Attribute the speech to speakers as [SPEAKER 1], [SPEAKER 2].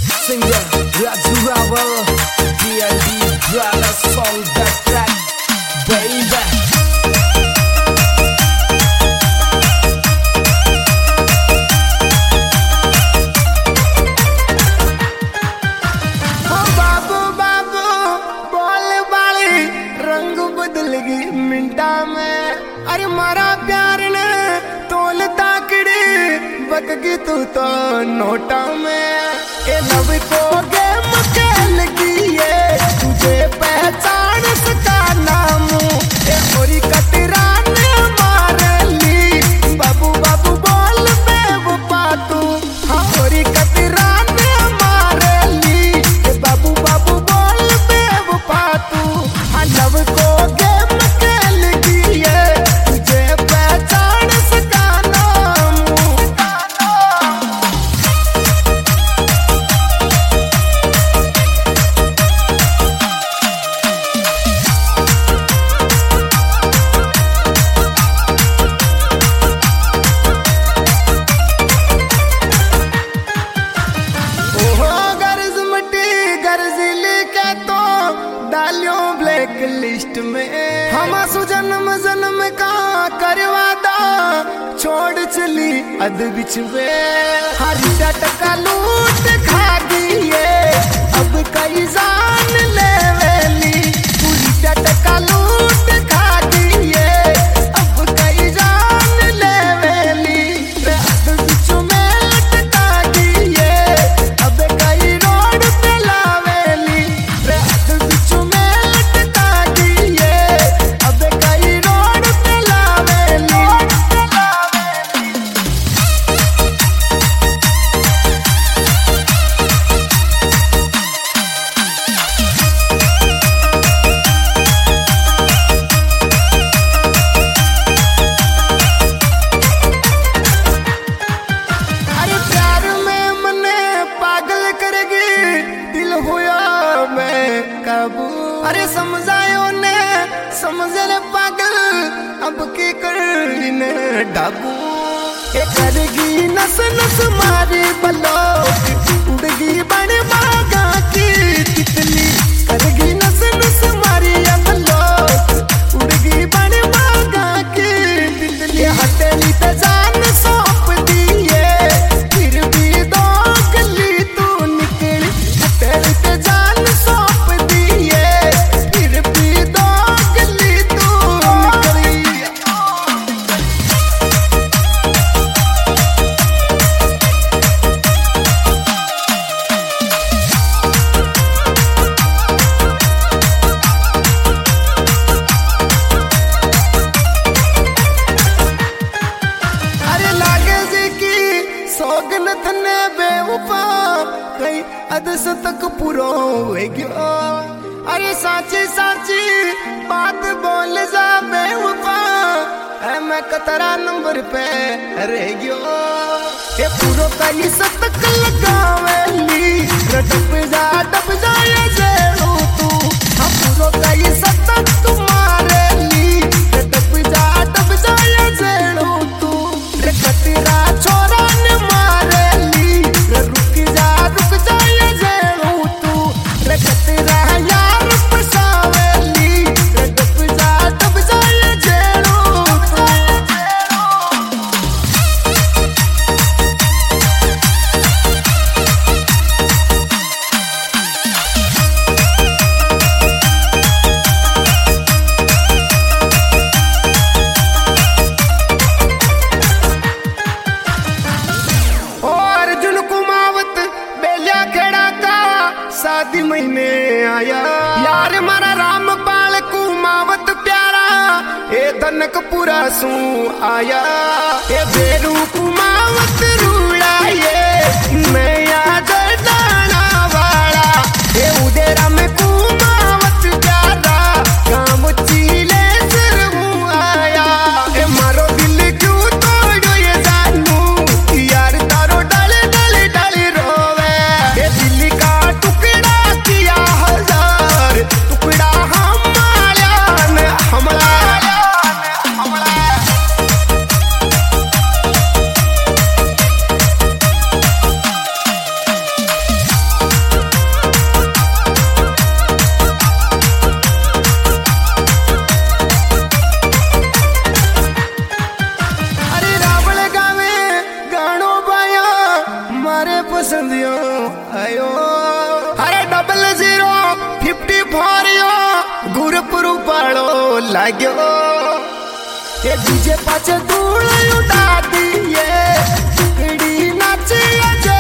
[SPEAKER 1] Singer Raju Rawal, DLD Brother song that track, baby.
[SPEAKER 2] मिंटा में अरे मारा प्यार ने तोल ताकड़ी बकगी तू तो नोटा में ए लव को गेम खेल गिए तुझे पहचान सका नाम ए होरी कतरा ने मार ली बाबू बाबू बोल बेवफा तू हाँ होरी कतरा ने मार ली ए बाबू बाबू बोल बेवफा तू हाँ लव को लिस्ट में हम जन्म जन्म का करवा दा छोड़ चली अद बिच में हरी टका लूट खा गई अब कई जान ले वेली पूरी टका लूट खा गई अब कई जान ले वेली अद बिच में लटका गई अब कई रोड पे लावेली अद बिच में अरे समझायो ने समझे ले पागल अब की कर ने डाबू ये करगी नस नस मारी बलोक उड़गी बन बागा की तितली करगी नस नस मारी बलोक उड़गी बन बागा की तितली हथेली पे जान सौंप दिए फिर भी दो गली तू निकली हथेली पे जान सौंप अदस तक पूरो हो गयो अरे साची साची बात बोल जा बेवफा मैं कतरा नंबर पे रह गयो ये पूरो कई सतक लगावेली डब जा ये जेड़ू तू हाँ पूरो कई सतक तुम्हारेली डब जा ये जेड़ू तू रे कतरा छोरा ने मारेली रुक जा शादी महीने आया यार मारा रामपाल कुमावत प्यारा ए धनक पूरा सू आया ए बेरू कुमावत रूड़ा ये नया जड़ाना वाला ए उदेरा में कुमावत प्यारा काम चीले सिर आया ए मारो दिल क्यों तोड़ो ये जानू यार तारो डल डल डल रोवे ए दिल का टुकड़ा किया हजार टुकड़ा हमला पसंदियो आयो अरे 0054 गुरपुरु पाड़ो लाग्यो ये डीजे पाछे धूल उड़ा दिए इड़ी नाचिया